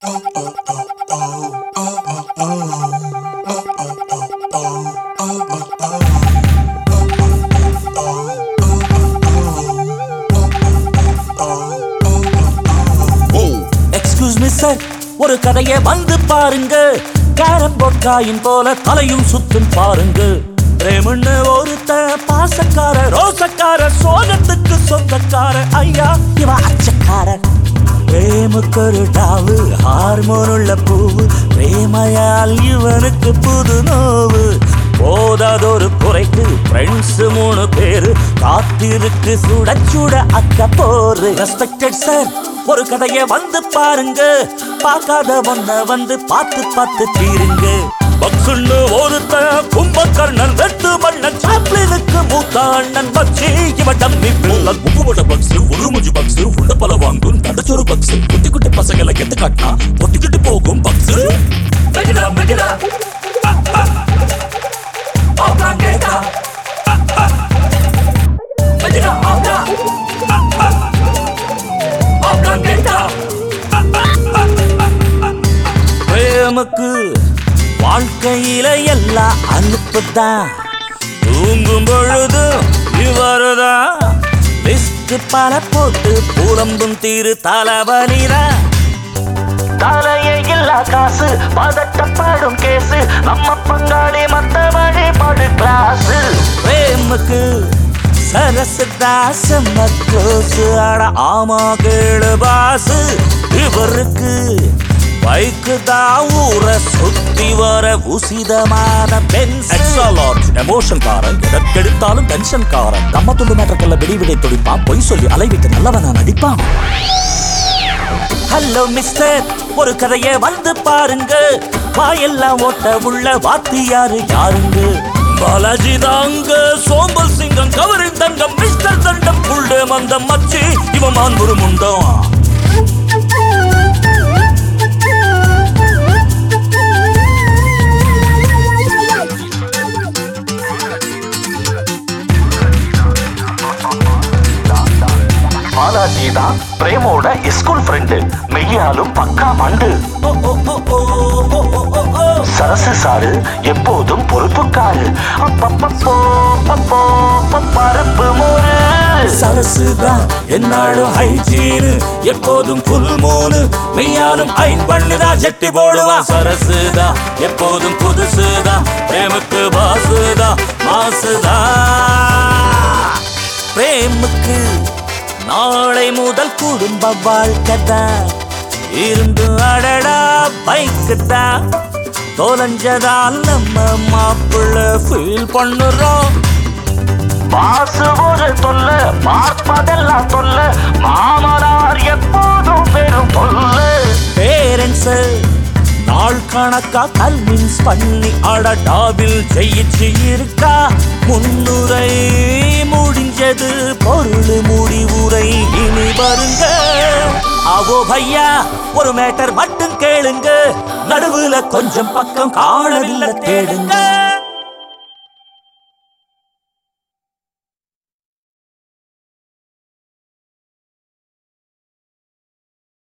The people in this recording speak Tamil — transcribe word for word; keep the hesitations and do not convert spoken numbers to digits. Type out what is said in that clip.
எக்ஸ்கியூஸ் மீ சார், ஒரு கதையை வந்து பாருங்க. கேரம் போர்ட் காயின் போல தலையும் சுத்தும் பாருங்க. பிரேமன்னு ஒருத்த பாசக்கார ரோசக்கார சோகத்துக்கு சொந்தக்கார ஐயா இவ அச்சக்காரன். பிரேமுக்கு ஒரு டாவு ஹார்மோன் உள்ள பூவு பிரேமையால் இவனுக்கு புது நோவு. போதாதொரு குறைக்கு ஃப்ரெண்ட்ஸ் மூணு பேரு காத்திருக்கு சுட சுட அக்க போரு. ரெஸ்பெக்டட் சார், ஒரு கதையை வந்து பாருங்க. பார்க்காத ஒன்ன வந்து பார்த்து பார்த்து தீருங்க. பக்ஸுன்னு ஒருத்த கும்பகர்ணன் வெட்டு மன்னன் சாப்ளினுக்கு மூத்த அண்ணன் பச்சி இவன் டம்மி பிள்ளன். உப்புவட பக்ஸ் ஒரு முஞ்சு பக்ஸ் உள்ள பல வாங்கும் தடச்சொரு பக்ஸ் குட்டி குட்டி பசங்களை கெத்து காட்டினா ஒட்டிக்கிட்டு போகும் பக்ஸ். மெகிடா மெகிடா பிரேமுக்கு வாழ்க்கையில எல்லாம் அனுப்புதான். தூங்கும் பொழுது இவருதான் லிஸ்ட் பல போட்டு புலம்பும் தீரு தலைவலிதான். தலையே இல்லா காசு பதட்டப்படும் கேசு நம்ம பங்காளி மத்த வழிபாடு கிளாஸ். பிரேமுக்கு சரசு தாசம் க்ளோஸு அட ஆமா கேளு பாசு. இவருக்கு பைக்கு தான் ஊர சுத்தி வர உசிதமான பென்ஸ். எக்ஸ்ட்ரா லார்ஜ் எமோஷன் காரன் எதற்கெடுத்தாலும் டென்ஷன் காரன். நம்ம துண்டு மேட்டர்கல்ல விடி விடை துடிப்பான். பொய் சொல்லி அலைவிட்டு நல்லவனா நடிப்பான். ஹலோ மிஸ்டர், ஒரு கதையை வந்து பாருங்க. வாயெல்லாம் ஓட்ட உள்ள வாத்தியாரு யாருங்க? பாலாஜி தாங்க சோம்பல் சிங்கம் கவரின் தங்கம் மிஸ்டர் தண்டம் புள்ளே மந்தம் மச்சி இவன் மான்புரு முண்டம். பாலாஜி தான் பிரேமோட ஸ்கூல் ஃப்ரெண்டு, மெய்யாலும் பக்கா மண்டு. சரசு சாரு எப்போதும் பொறுப்புக்காரு. பருப்பு மோரு சரசுதான் என்னாலும் ஹைஜீனு எப்போதும் புல் மூணு. மெய்யாலும் ஐன் பண்ணுதான் ஜெட்டி போடுவான். சரசுதான் எப்போதும் புதுசுதான் பிரேமுக்கு பாசுதான் மாசுதான். பிரேமுக்கு நாளை முதல் குடும்ப வாழ்க்கை தான். இருந்து அடடா பைக்கு தான். தொலைஞ்சதால் நம்ம மாப்பிள்ள ஃபீல் பண்ணுறோம். பாசு ஒரு தொல்ல பார்ப்பதெல்லாம் தொல்ல. மாமனார் எப்போதும் பெரும் தொல்ல. பேரண்ட்ஸ் நாள் கணக்கா கல்வின்ஸ் பண்ணி அடடாவில் ஜெயிச்சு இருக்கா. முன்னுரை முடிஞ்சது பொருள் முடிவுரை இனி வருங்க. அவோ பையா ஒரு மேட்டர் மட்டும் கேளுங்க. நடுவுல கொஞ்சம் பக்கம் காணவில்லை தேடுங்க.